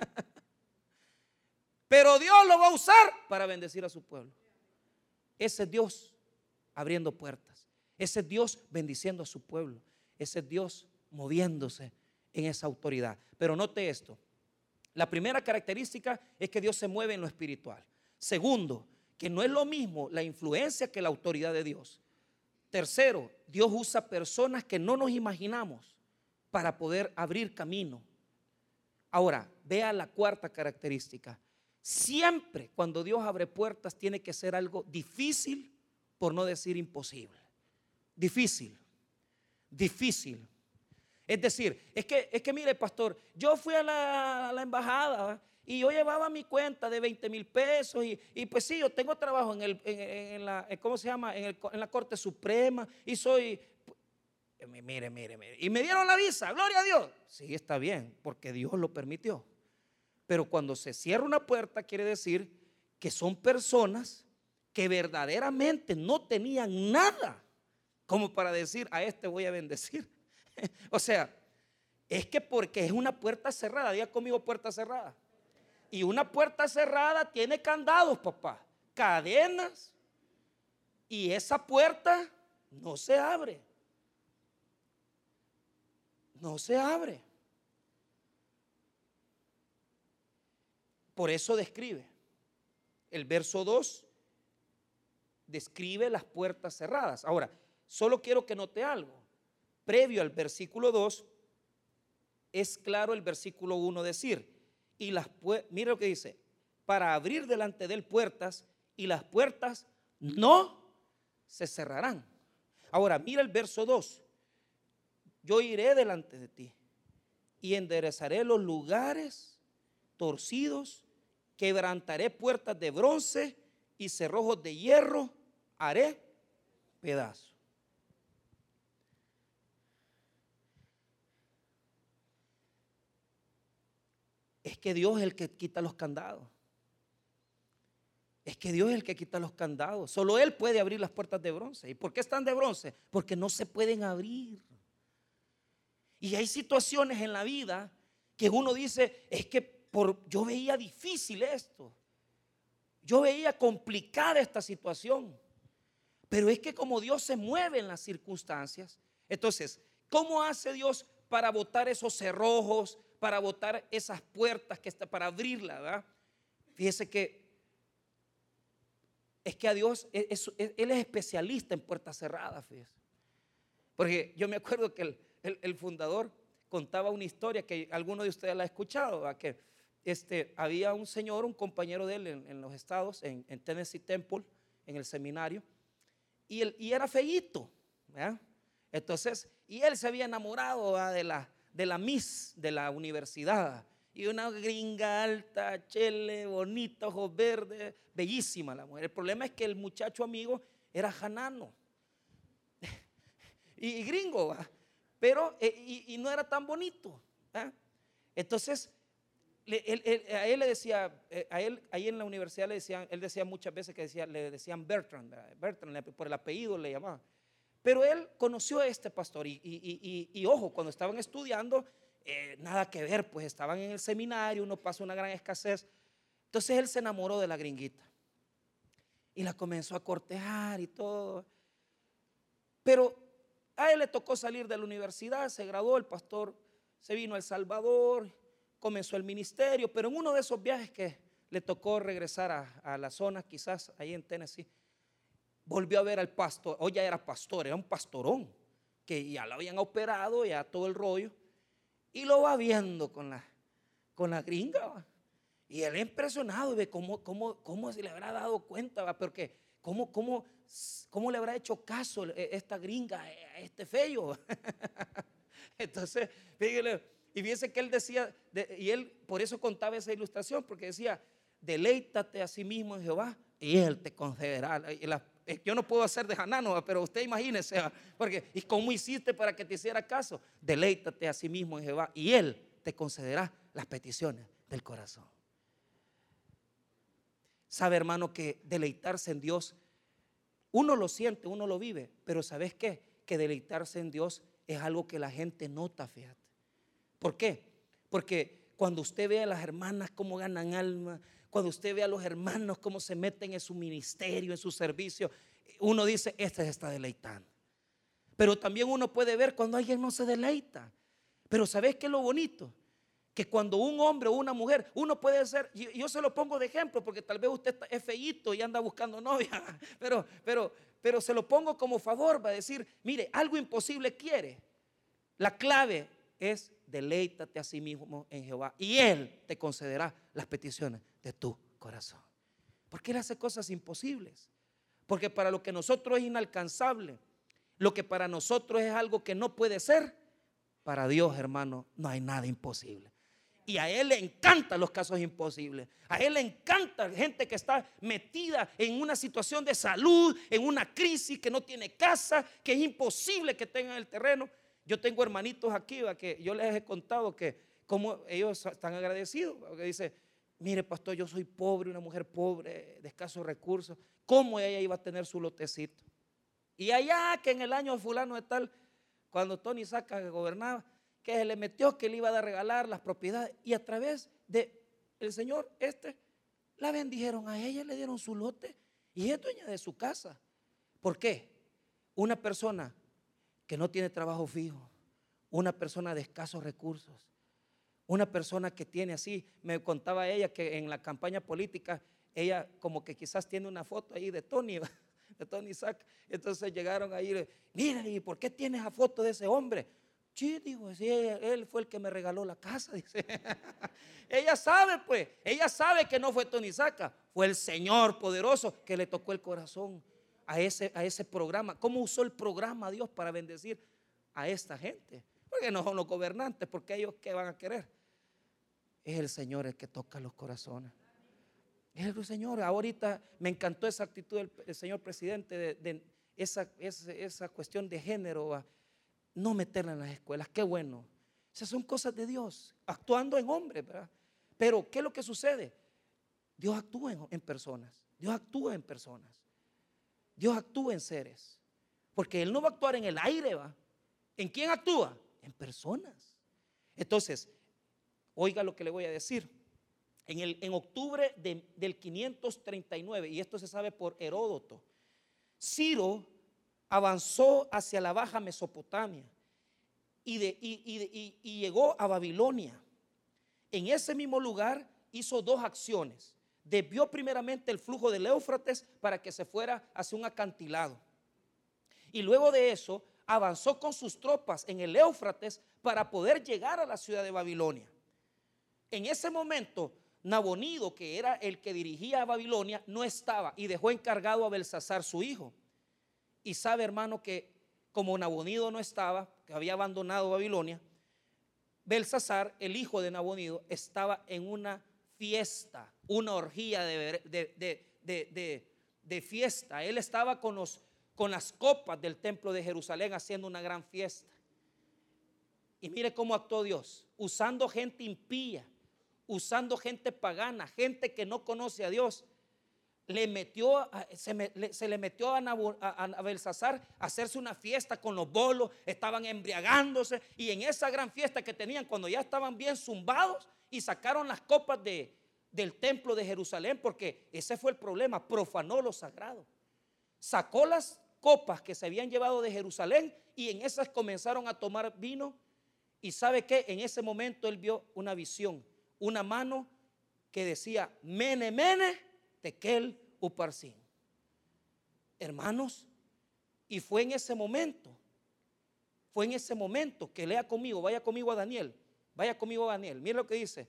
Pero Dios lo va a usar para bendecir a su pueblo. Ese es Dios abriendo puertas. Ese es Dios bendiciendo a su pueblo. Ese es Dios moviéndose en esa autoridad. Pero note esto. La primera característica es que Dios se mueve en lo espiritual. Segundo, que no es lo mismo la influencia que la autoridad de Dios. Tercero, Dios usa personas que no nos imaginamos para poder abrir camino. Ahora, vea la cuarta característica. Siempre cuando Dios abre puertas tiene que ser algo difícil, por no decir imposible. Difícil, difícil. Es decir, es que, es que mire, pastor, yo fui a la, a la embajada, ¿verdad? Y yo llevaba mi cuenta de veinte mil pesos y, y pues sí, yo tengo trabajo en, el, en, en la, ¿cómo se llama? En, el, en la Corte Suprema y soy, mire, mire, mire, y me dieron la visa, gloria a Dios. Sí, está bien, porque Dios lo permitió. Pero cuando se cierra una puerta quiere decir que son personas que verdaderamente no tenían nada como para decir, a este voy a bendecir. O sea, es que porque es una puerta cerrada, diga conmigo puerta cerrada. Y una puerta cerrada tiene candados, papá, cadenas, y esa puerta no se abre. No se abre. Por eso describe. El verso dos describe las puertas cerradas. Ahora, solo quiero que note algo. Previo al versículo dos, es claro el versículo uno decir, y las puertas, mire lo que dice, para abrir delante de él puertas, y las puertas no se cerrarán. Ahora, mira el verso dos, yo iré delante de ti y enderezaré los lugares torcidos, quebrantaré puertas de bronce y cerrojos de hierro haré pedazos. Es que Dios es el que quita los candados. Es que Dios es el que quita los candados. Solo Él puede abrir las puertas de bronce. ¿Y por qué están de bronce? Porque no se pueden abrir. Y hay situaciones en la vida que uno dice, es que por, yo veía difícil esto. Yo veía complicada esta situación. Pero es que como Dios se mueve en las circunstancias, entonces, ¿cómo hace Dios para botar esos cerrojos, para botar esas puertas, que está, para abrirla, ¿verdad? Fíjese que es que a Dios, es, es, Él es especialista en puertas cerradas, fíjese. Porque yo me acuerdo que el, el, el fundador contaba una historia que alguno de ustedes la ha escuchado, ¿verdad? Que este, había un señor, un compañero de él en, en los estados, en, en Tennessee Temple, en el seminario, y, él, y era feíto, ¿verdad? Entonces, y él se había enamorado, ¿verdad? de la de la Miss de la universidad, y una gringa alta, chele, bonita, ojos verdes, bellísima la mujer. El problema es que el muchacho amigo era janano y, y gringo, ¿va? Pero eh, y, y no era tan bonito, ¿va? Entonces le, él, él, a él le decía, eh, a él ahí en la universidad le decían, él decía muchas veces que decía, le decían Bertrand, ¿verdad? Bertrand, por el apellido le llamaban. Pero él conoció a este pastor y, y, y, y ojo, cuando estaban estudiando, eh, nada que ver, pues estaban en el seminario, uno pasa una gran escasez. Entonces él se enamoró de la gringuita y la comenzó a cortejar y todo. Pero a él le tocó salir de la universidad, se graduó, el pastor se vino a El Salvador, comenzó el ministerio, pero en uno de esos viajes que le tocó regresar a, a la zona, quizás ahí en Tennessee, volvió a ver al pastor. Hoy ya era pastor, era un pastorón que ya lo habían operado, ya todo el rollo, y lo va viendo con la, con la gringa, ¿va? Y él es impresionado y ve cómo, cómo, cómo se le habrá dado cuenta, ¿va? Porque cómo, cómo, cómo le habrá hecho caso esta gringa a este feo. Entonces, fíjale, y fíjese que él decía, de, y él por eso contaba esa ilustración, porque decía, deleítate a sí mismo en Jehová y Él te concederá. Y la, yo no puedo hacer de janano, pero usted imagínese, porque ¿y cómo hiciste para que te hiciera caso? Deleítate a sí mismo en Jehová y Él te concederá las peticiones del corazón. Sabe, hermano, que deleitarse en Dios, uno lo siente, uno lo vive, pero ¿sabes qué? Que deleitarse en Dios es algo que la gente nota, fíjate. ¿Por qué? Porque cuando usted ve a las hermanas cómo ganan alma, cuando usted ve a los hermanos cómo se meten en su ministerio, en su servicio, uno dice, este se está deleitando. Pero también uno puede ver cuando alguien no se deleita. Pero ¿sabes qué es lo bonito? Que cuando un hombre o una mujer, uno puede ser, yo, yo se lo pongo de ejemplo porque tal vez usted es feíto y anda buscando novia, pero, pero, pero se lo pongo como favor para decir, mire, algo imposible quiere. La clave es deleítate a sí mismo en Jehová y Él te concederá las peticiones de tu corazón. Porque Él hace cosas imposibles. Porque para lo que nosotros es inalcanzable, lo que para nosotros es algo que no puede ser, para Dios, hermano, no hay nada imposible. Y a Él le encantan los casos imposibles. A Él le encanta gente que está metida en una situación de salud, en una crisis, que no tiene casa, que es imposible que tengan el terreno. Yo tengo hermanitos aquí, ¿va? Que yo les he contado que como ellos están agradecidos, porque dice, mire pastor, yo soy pobre, una mujer pobre, de escasos recursos, ¿cómo ella iba a tener su lotecito? Y allá que en el año fulano de tal, cuando Tony Saca gobernaba, que se le metió que le iba a regalar las propiedades, y a través de el señor este la bendijeron a ella, le dieron su lote y es dueña de su casa. ¿Por qué? Una persona que no tiene trabajo fijo, una persona de escasos recursos, una persona que tiene así, me contaba ella que en la campaña política ella como que quizás tiene una foto ahí de Tony, de Tony Sack. Entonces llegaron ahí, mira, ¿y por qué tienes esa foto de ese hombre? Sí, digo, sí, él fue el que me regaló la casa, dice. Ella sabe, pues, ella sabe que no fue Tony Saca, fue el Señor poderoso que le tocó el corazón a ese, a ese programa. ¿Cómo usó el programa Dios para bendecir a esta gente? Porque no son los gobernantes, porque ellos ¿qué van a querer? Es el Señor el que toca los corazones. Es el Señor. Ahorita me encantó esa actitud del, del señor presidente, de, de esa, esa, esa cuestión de género, no meterla en las escuelas. Qué bueno. Esas son cosas de Dios, actuando en hombres, ¿verdad? Pero ¿qué es lo que sucede? Dios actúa en, en personas. Dios actúa en personas. Dios actúa en seres. Porque Él no va a actuar en el aire, ¿va? ¿En quién actúa? En personas. Entonces, oiga lo que le voy a decir. En, el, en octubre de, del quinientos treinta y nueve, y esto se sabe por Heródoto, Ciro avanzó hacia la Baja Mesopotamia y, de, y, y, y, y llegó a Babilonia. En ese mismo lugar hizo dos acciones. Desvió primeramente el flujo del Éufrates para que se fuera hacia un acantilado. Y luego de eso avanzó con sus tropas en el Éufrates para poder llegar a la ciudad de Babilonia. En ese momento, Nabonido, que era el que dirigía a Babilonia, no estaba y dejó encargado a Belsasar, su hijo. Y sabe, hermano, que como Nabonido no estaba, que había abandonado Babilonia, Belsasar, el hijo de Nabonido, estaba en una fiesta, una orgía de, de, de, de, de, de fiesta. Él estaba con, los, con las copas del templo de Jerusalén haciendo una gran fiesta. Y mire cómo actuó Dios, usando gente impía, usando gente pagana, gente que no conoce a Dios. Le metió, se, me, le, se le metió a, Nabo, a, a Belsasar a hacerse una fiesta con los bolos, estaban embriagándose, y en esa gran fiesta que tenían, cuando ya estaban bien zumbados, y sacaron las copas de, del templo de Jerusalén, porque ese fue el problema, profanó lo sagrado. Sacó las copas que se habían llevado de Jerusalén y en esas comenzaron a tomar vino. Y sabe que en ese momento él vio una visión, una mano que decía mene mene tekel uparsin. Hermanos, y fue en ese momento, fue en ese momento que lea conmigo, vaya conmigo a Daniel, vaya conmigo a Daniel, mire lo que dice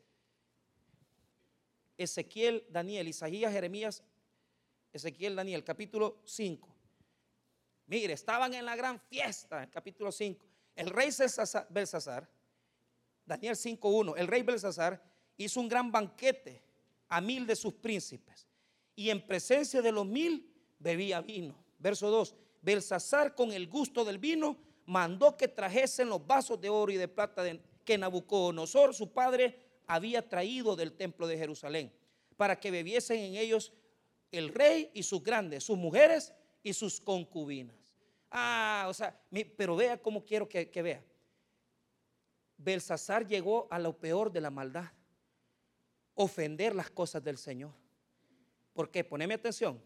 Ezequiel, Daniel, Isaías, Jeremías, Ezequiel, Daniel, capítulo cinco. Mire, estaban en la gran fiesta, el capítulo cinco. El rey Belsasar, Daniel cinco uno, el rey Belsasar hizo un gran banquete a mil de sus príncipes y en presencia de los mil bebía vino. Verso dos, Belsasar con el gusto del vino mandó que trajesen los vasos de oro y de plata de, que Nabucodonosor su padre había traído del templo de Jerusalén, para que bebiesen en ellos el rey y sus grandes, sus mujeres y sus concubinas. Ah, o sea, pero vea cómo quiero que, que vea. Belsasar llegó a lo peor de la maldad: ofender las cosas del Señor. ¿Por qué? Poneme atención.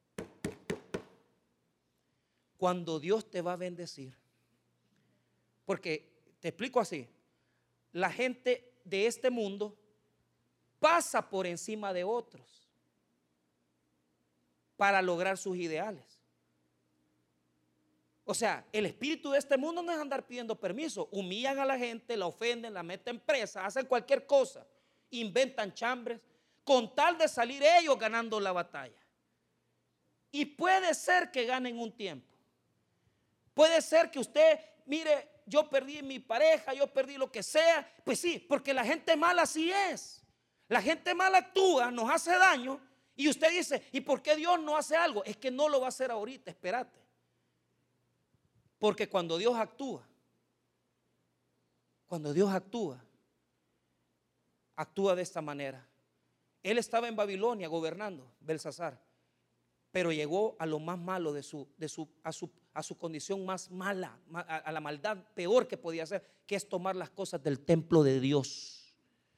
Cuando Dios te va a bendecir, porque te explico así: la gente de este mundo pasa por encima de otros para lograr sus ideales. O sea, el espíritu de este mundo no es andar pidiendo permiso. Humillan a la gente, la ofenden, la meten presa, hacen cualquier cosa, inventan chambres con tal de salir ellos ganando la batalla. Y puede ser que ganen un tiempo. Puede ser que usted, mire, yo perdí mi pareja, yo perdí lo que sea. Pues sí, porque la gente mala así es. La gente mala actúa, nos hace daño. Y usted dice, ¿y por qué Dios no hace algo? Es que no lo va a hacer ahorita, espérate. Porque cuando Dios actúa, cuando Dios actúa, actúa de esta manera. Él estaba en Babilonia gobernando, Belsasar, pero llegó a lo más malo de su, de su, a, su, a su condición más mala, a, a la maldad peor que podía hacer, que es tomar las cosas del templo de Dios.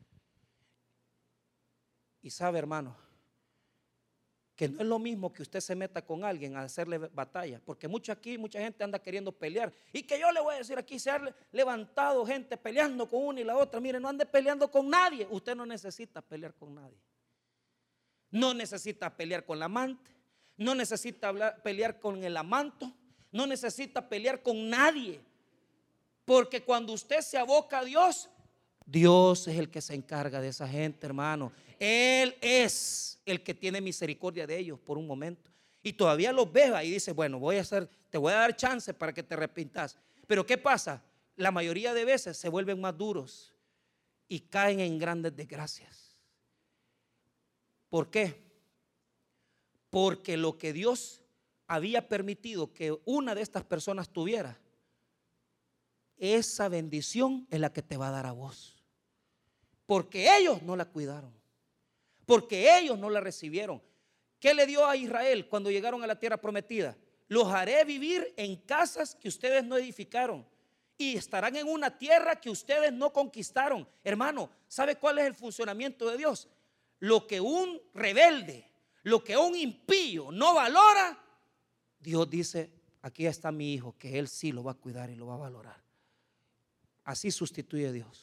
Y sabe, hermano, que no es lo mismo que usted se meta con alguien a hacerle batalla, porque mucho aquí, mucha gente anda queriendo pelear, y que yo le voy a decir aquí, se ha levantado gente peleando con una y la otra. Mire, no ande peleando con nadie. Usted no necesita pelear con nadie. No necesita pelear con la amante, no necesita hablar, pelear con el amanto, no necesita pelear con nadie, porque cuando usted se aboca a Dios, Dios es el que se encarga de esa gente, hermano. Él es el que tiene misericordia de ellos por un momento. Y todavía los ve y dice, bueno, voy a hacer, te voy a dar chance para que te arrepientas. Pero ¿qué pasa? La mayoría de veces se vuelven más duros y caen en grandes desgracias. ¿Por qué? Porque lo que Dios había permitido que una de estas personas tuviera, esa bendición es la que te va a dar a vos. Porque ellos no la cuidaron, porque ellos no la recibieron. ¿Qué le dio a Israel cuando llegaron a la tierra prometida? Los haré vivir en casas que ustedes no edificaron y estarán en una tierra que ustedes no conquistaron. Hermano, ¿sabe cuál es el funcionamiento de Dios? Lo que un rebelde, lo que un impío no valora, Dios dice, aquí está mi hijo, que él sí lo va a cuidar y lo va a valorar. Así sustituye Dios.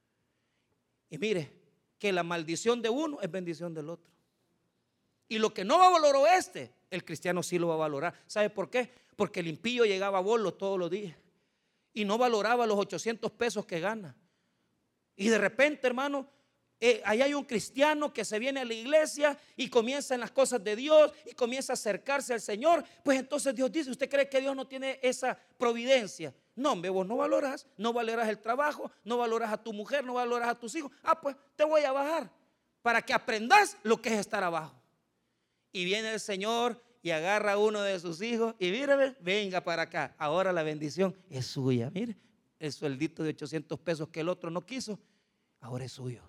Y mire, que la maldición de uno es bendición del otro. Y lo que no valoró este, el cristiano sí lo va a valorar. ¿Sabe por qué? Porque el impío llegaba a bolo todos los días y no valoraba los ochocientos pesos que gana. Y de repente, hermano, eh, ahí hay un cristiano que se viene a la iglesia y comienza en las cosas de Dios y comienza a acercarse al Señor. Pues entonces Dios dice, ¿usted cree que Dios no tiene esa providencia? No, hombre, vos no valoras, no valoras el trabajo, no valoras a tu mujer, no valoras a tus hijos. Ah, pues te voy a bajar para que aprendas lo que es estar abajo. Y viene el Señor y agarra a uno de sus hijos y mírame, venga para acá. Ahora la bendición es suya. Mire, el sueldito de ochocientos pesos que el otro no quiso, ahora es suyo.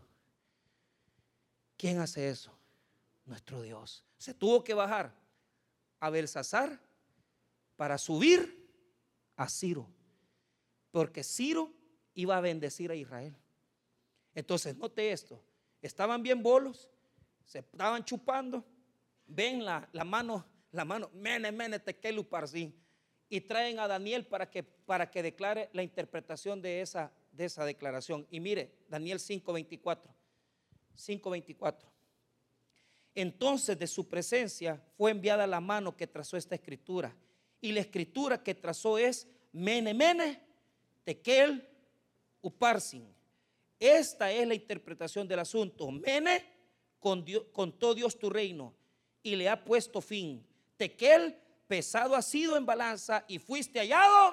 ¿Quién hace eso? Nuestro Dios. Se tuvo que bajar a Belsasar para subir a Ciro, porque Ciro iba a bendecir a Israel. Entonces, note esto: estaban bien bolos, se estaban chupando, ven la, la mano, la mano, mene, mene, tequelu parsin, y traen a Daniel para que, para que declare la interpretación de esa, de esa declaración. Y mire, Daniel cinco veinticuatro. cinco veinticuatro. Entonces de su presencia fue enviada la mano que trazó esta escritura, y la escritura que trazó es mene, mene, tekel, uparsin. Esta es la interpretación del asunto. Mene, contó Dios tu reino y le ha puesto fin. Tekel, pesado ha sido en balanza y fuiste hallado.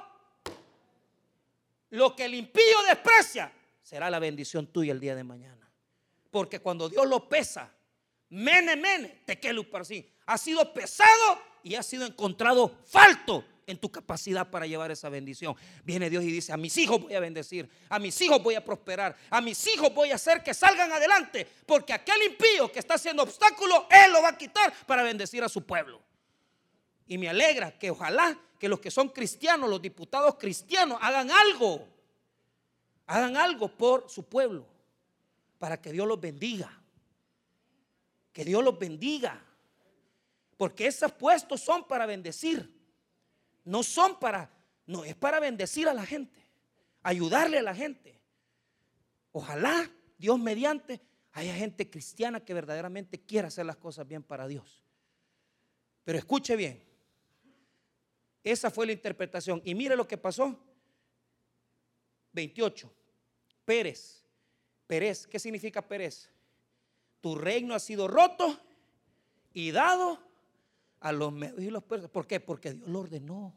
Lo que el impío desprecia será la bendición tuya el día de mañana. Porque cuando Dios lo pesa, mene, mene, tekel, uparsin, ha sido pesado y ha sido encontrado falto en tu capacidad para llevar esa bendición. Viene Dios y dice, a mis hijos voy a bendecir, a mis hijos voy a prosperar, a mis hijos voy a hacer que salgan adelante, porque aquel impío que está haciendo obstáculo, Él lo va a quitar para bendecir a su pueblo. Y me alegra que ojalá que los que son cristianos, los diputados cristianos, hagan algo. Hagan algo por su pueblo, para que Dios los bendiga. Que Dios los bendiga. Porque esos puestos son para bendecir. No son para, no, es para bendecir a la gente, ayudarle a la gente. Ojalá Dios mediante haya gente cristiana que verdaderamente quiera hacer las cosas bien para Dios. Pero escuche bien, esa fue la interpretación. Y mire lo que pasó. veintiocho. Pérez. Pérez, ¿qué significa Pérez? Tu reino ha sido roto y dado a los medios y los persas. ¿Por qué? Porque Dios lo ordenó.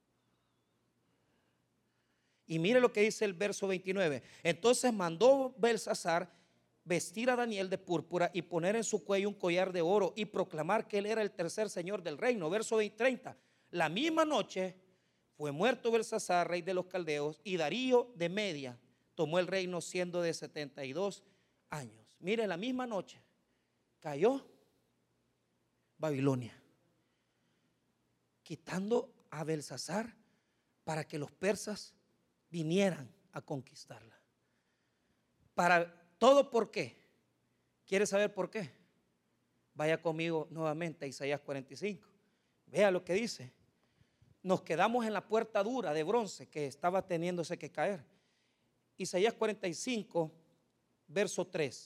Y mire lo que dice el verso veintinueve. Entonces mandó Belsasar vestir a Daniel de púrpura y poner en su cuello un collar de oro y proclamar que él era el tercer señor del reino. Verso treinta. La misma noche fue muerto Belsasar, rey de los caldeos, y Darío de Media tomó el reino siendo de setenta y dos años. Mire, la misma noche cayó Babilonia, quitando a Belsasar para que los persas vinieran a conquistarla. Para todo, ¿por qué? ¿Quiere saber por qué? Vaya conmigo nuevamente a Isaías cuarenta y cinco. Vea lo que dice. Nos quedamos en la puerta dura de bronce que estaba teniéndose que caer. Isaías cuarenta y cinco, verso tres.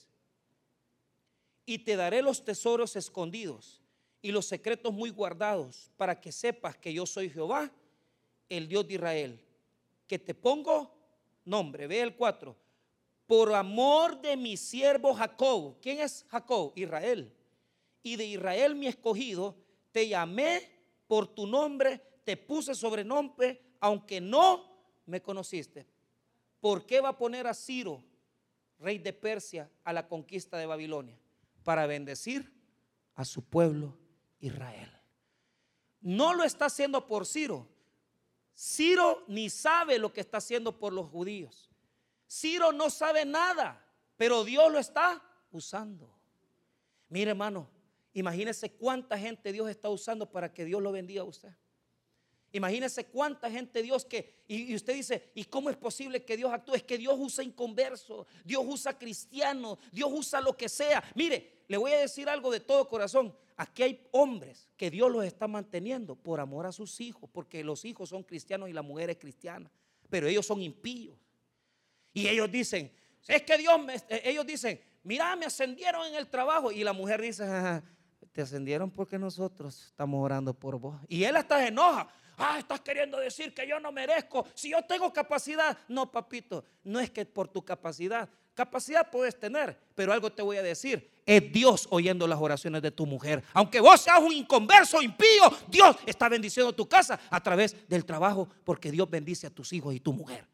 Y te daré los tesoros escondidos y los secretos muy guardados, para que sepas que yo soy Jehová, el Dios de Israel, que te pongo nombre. Ve el cuatro. Por amor de mi siervo Jacob. ¿Quién es Jacob? Israel. Y de Israel mi escogido, te llamé por tu nombre, te puse sobrenombre, aunque no me conociste. ¿Por qué va a poner a Ciro, rey de Persia, a la conquista de Babilonia? Para bendecir a su pueblo Israel. No lo está haciendo por Ciro. Ciro ni sabe lo que está haciendo por los judíos. Ciro no sabe nada, pero Dios lo está usando. Mire, hermano, imagínese cuánta gente Dios está usando para que Dios lo bendiga a usted. Imagínese cuánta gente Dios que, y, y usted dice, ¿y cómo es posible que Dios actúe? Es que Dios usa inconversos, Dios usa cristianos, Dios usa lo que sea. Mire, le voy a decir algo de todo corazón. Aquí hay hombres que Dios los está manteniendo por amor a sus hijos, porque los hijos son cristianos y la mujer es cristiana, pero ellos son impíos. Y ellos dicen, es que Dios, me, ellos dicen, mira, me ascendieron en el trabajo. Y la mujer dice, ah, te ascendieron porque nosotros estamos orando por vos. Y él hasta se enoja. Ah, estás queriendo decir que yo no merezco, si yo tengo capacidad. No, papito, no es que por tu capacidad. Capacidad puedes tener, pero algo te voy a decir. Es Dios oyendo las oraciones de tu mujer. Aunque vos seas un inconverso, impío, Dios está bendiciendo tu casa a través del trabajo, porque Dios bendice a tus hijos y tu mujer.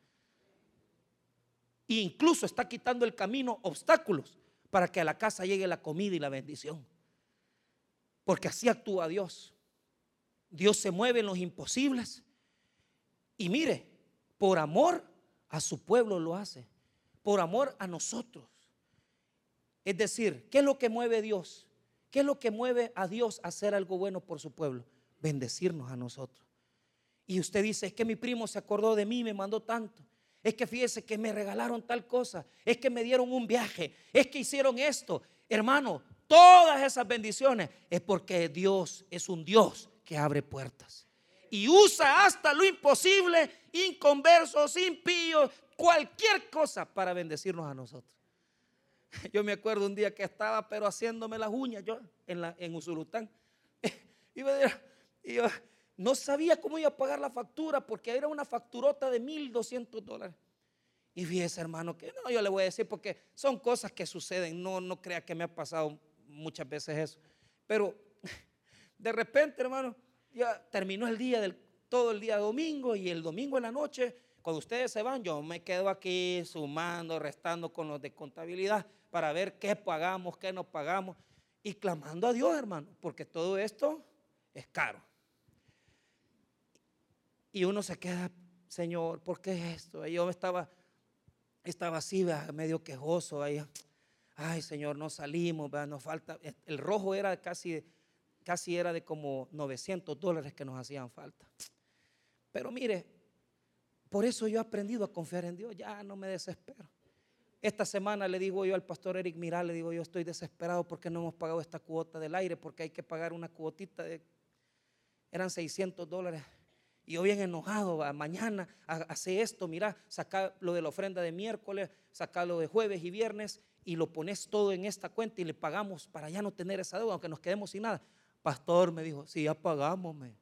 E incluso está quitando el camino, obstáculos, para que a la casa llegue la comida y la bendición. Porque así actúa Dios. Dios se mueve en los imposibles. Y mire, por amor a su pueblo lo hace. Por amor a nosotros. Es decir, ¿qué es lo que mueve a Dios? ¿Qué es lo que mueve a Dios a hacer algo bueno por su pueblo? Bendecirnos a nosotros. Y usted dice, es que mi primo se acordó de mí y me mandó tanto. Es que fíjese que me regalaron tal cosa. Es que me dieron un viaje. Es que hicieron esto. Hermano, todas esas bendiciones es porque Dios es un Dios que abre puertas. Y usa hasta lo imposible, inconversos, impíos, cualquier cosa para bendecirnos a nosotros. Yo me acuerdo un día que estaba pero haciéndome las uñas yo en, la, en Usulután. Y, y yo no sabía cómo iba a pagar la factura, porque era una facturota de mil doscientos dólares. Y fíjese, hermano, que no, yo le voy a decir porque son cosas que suceden. No, no crea que me ha pasado muchas veces eso. Pero de repente, hermano, ya terminó el día del, todo el día domingo, y el domingo en la noche, cuando ustedes se van, yo me quedo aquí sumando, restando con los de contabilidad para ver qué pagamos, qué no pagamos, y clamando a Dios, hermano, porque todo esto es caro. Y uno se queda, Señor, ¿por qué esto? Y yo estaba, estaba así, medio quejoso ahí. Ay, Señor, no salimos, ¿verdad? Nos falta. El rojo era casi casi era de como novecientos dólares que nos hacían falta. Pero mire, por eso yo he aprendido a confiar en Dios, ya no me desespero. Esta semana le digo yo al pastor Eric, mira, le digo yo, estoy desesperado porque no hemos pagado esta cuota del aire, porque hay que pagar una cuotita de, eran seiscientos dólares. Y yo bien enojado, va, mañana hace esto, mira, saca lo de la ofrenda de miércoles, saca lo de jueves y viernes y lo pones todo en esta cuenta y le pagamos para ya no tener esa deuda, aunque nos quedemos sin nada. Pastor me dijo, sí, ya pagamos. Me.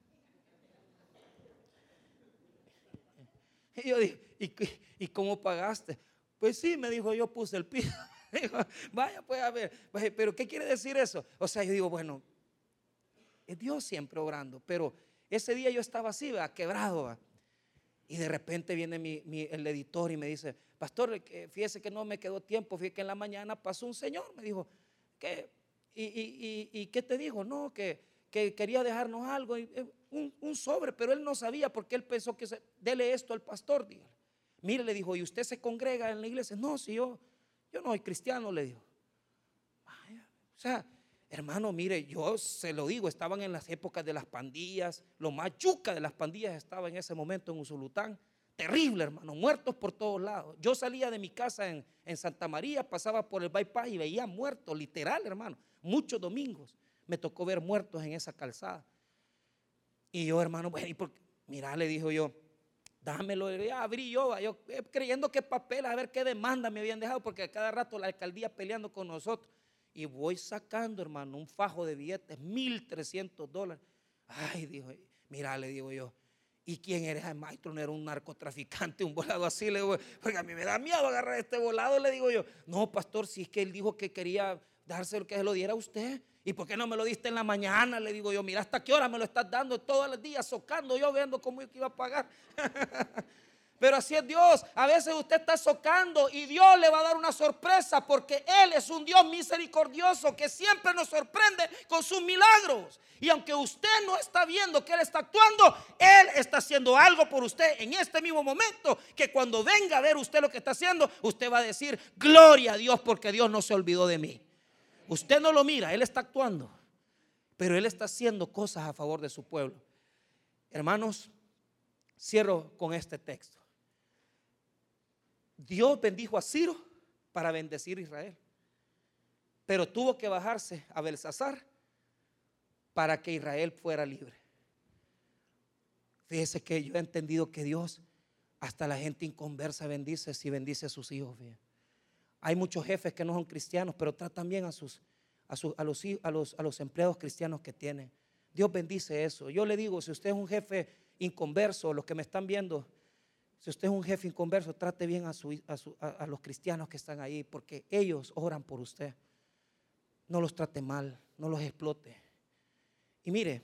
Y yo dije, ¿y, ¿y cómo pagaste? Pues sí, me dijo, yo puse el piso. Vaya, pues a ver, pero ¿qué quiere decir eso? O sea, yo digo, bueno, es Dios siempre obrando, pero ese día yo estaba así, ¿verdad? Quebrado, ¿verdad? Y de repente viene mi, mi, el editor y me dice, pastor, fíjese que no me quedó tiempo, fíjese que en la mañana pasó un señor, me dijo, ¿qué? ¿Y, y, y, y qué te dijo? No, que, que quería dejarnos algo, un, un sobre, pero él no sabía porque él pensó que se, dele esto al pastor, dígale. Mire, le dijo, ¿y usted se congrega en la iglesia? No, si yo, yo no soy cristiano, le dijo. Vaya, o sea, hermano, mire, yo se lo digo, estaban en las épocas de las pandillas, lo más yuca de las pandillas estaba en ese momento en Usulután, terrible, hermano, muertos por todos lados. Yo salía de mi casa en, en Santa María, pasaba por el bypass y veía muertos, literal, hermano, muchos domingos me tocó ver muertos en esa calzada. Y yo, hermano, bueno, ¿y por qué? Mira, le dijo yo, dámelo, ya abrí yo, yo eh, creyendo que papel, a ver qué demanda me habían dejado, porque a cada rato la alcaldía peleando con nosotros. Y voy sacando, hermano, un fajo de billetes, mil trescientos dólares. Ay, dijo, mira, le digo yo, ¿y quién eres? El maestro no era un narcotraficante, un volado así, le digo, porque a mí me da miedo agarrar este volado, le digo yo. No, pastor, si es que él dijo que quería dárselo, que se lo diera a usted. ¿Y por qué no me lo diste en la mañana? Le digo yo, mira, ¿hasta qué hora me lo estás dando? Todos los días socando, yo viendo cómo yo iba a pagar. Pero así es Dios. A veces usted está socando y Dios le va a dar una sorpresa, porque Él es un Dios misericordioso que siempre nos sorprende con sus milagros. Y aunque usted no está viendo que Él está actuando, Él está haciendo algo por usted en este mismo momento, que cuando venga a ver usted lo que está haciendo, usted va a decir, gloria a Dios, porque Dios no se olvidó de mí. Usted no lo mira, Él está actuando, pero Él está haciendo cosas a favor de su pueblo. Hermanos, cierro con este texto. Dios bendijo a Ciro para bendecir a Israel, pero tuvo que bajarse a Belsasar para que Israel fuera libre. Fíjese que yo he entendido que Dios hasta la gente inconversa bendice si bendice a sus hijos. Bien. Hay muchos jefes que no son cristianos, pero tratan bien a, sus, a, sus, a, los, a, los, a los empleados cristianos que tienen. Dios bendice eso. Yo le digo, si usted es un jefe inconverso, los que me están viendo, si usted es un jefe inconverso, trate bien a, su, a, su, a, a los cristianos que están ahí, porque ellos oran por usted. No los trate mal, no los explote. Y mire,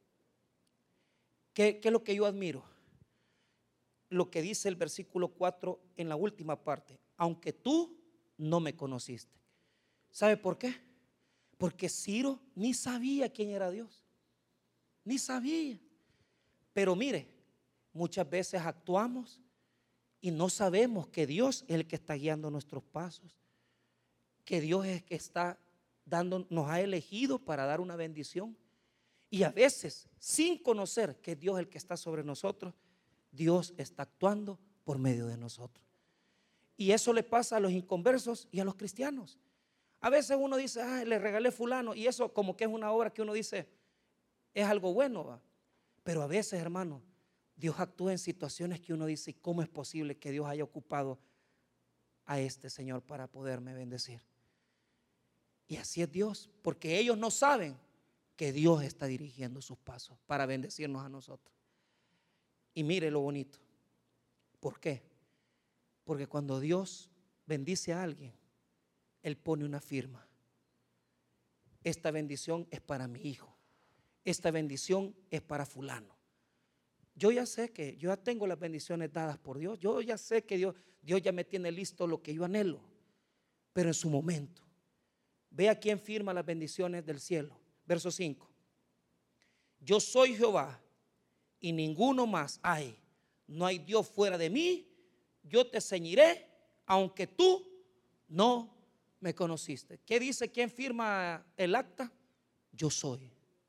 ¿qué, qué es lo que yo admiro? Lo que dice el versículo cuatro en la última parte. Aunque tú no me conociste. ¿Sabe por qué? Porque Ciro ni sabía quién era Dios. Ni sabía. Pero mire, muchas veces actuamos y no sabemos que Dios es el que está guiando nuestros pasos, que Dios es el que está dando, nos ha elegido para dar una bendición. Y a veces, sin conocer que Dios es el que está sobre nosotros, Dios está actuando por medio de nosotros. Y eso le pasa a los inconversos y a los cristianos. A veces uno dice, ah, le regalé fulano, y eso como que es una obra que uno dice, es algo bueno, ¿va? Pero a veces, hermano, Dios actúa en situaciones que uno dice, ¿cómo es posible que Dios haya ocupado a este Señor para poderme bendecir? Y así es Dios, porque ellos no saben que Dios está dirigiendo sus pasos para bendecirnos a nosotros. Y mire lo bonito. ¿Por qué? Porque cuando Dios bendice a alguien, Él pone una firma. Esta bendición es para mi hijo. Esta bendición es para fulano. Yo ya sé que yo ya tengo las bendiciones dadas por Dios. Yo ya sé que Dios, Dios ya me tiene listo lo que yo anhelo. Pero en su momento, vea quién firma las bendiciones del cielo. Verso cinco. Yo soy Jehová y ninguno más hay. No hay Dios fuera de mí. Yo te ceñiré, aunque tú no me conociste. ¿Qué dice? ¿Quién firma el acta? Yo soy.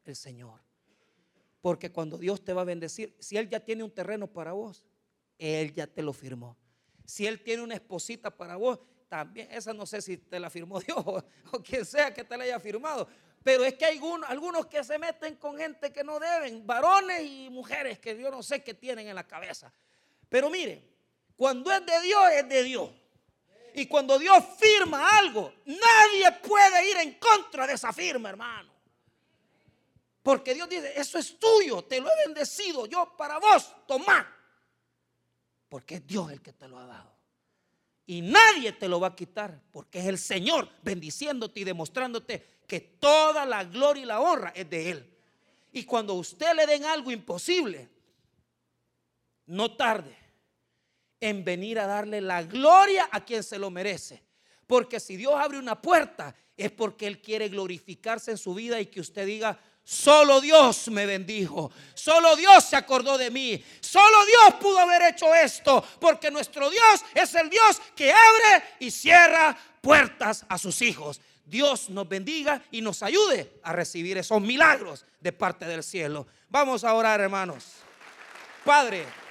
el Señor. Porque cuando Dios te va a bendecir, si Él ya tiene un terreno para vos, Él ya te lo firmó. Si Él tiene una esposita para vos, también, esa no sé si te la firmó Dios o, o quien sea que te la haya firmado. Pero es que hay algunos, algunos que se meten con gente que no deben, varones y mujeres que yo no sé qué tienen en la cabeza. Pero mire, cuando es de Dios, es de Dios. Y cuando Dios firma algo, nadie puede ir en contra de esa firma, hermano. Porque Dios dice, eso es tuyo, te lo he bendecido, yo para vos, tomá. Porque es Dios el que te lo ha dado. Y nadie te lo va a quitar, porque es el Señor bendiciéndote y demostrándote que toda la gloria y la honra es de Él. Y cuando a usted le den algo imposible, no tarde en venir a darle la gloria a quien se lo merece. Porque si Dios abre una puerta, es porque Él quiere glorificarse en su vida y que usted diga, solo Dios me bendijo, solo Dios se acordó de mí, solo Dios pudo haber hecho esto, porque nuestro Dios es el Dios que abre y cierra puertas a sus hijos. Dios nos bendiga y nos ayude a recibir esos milagros de parte del cielo. Vamos a orar, hermanos. Padre,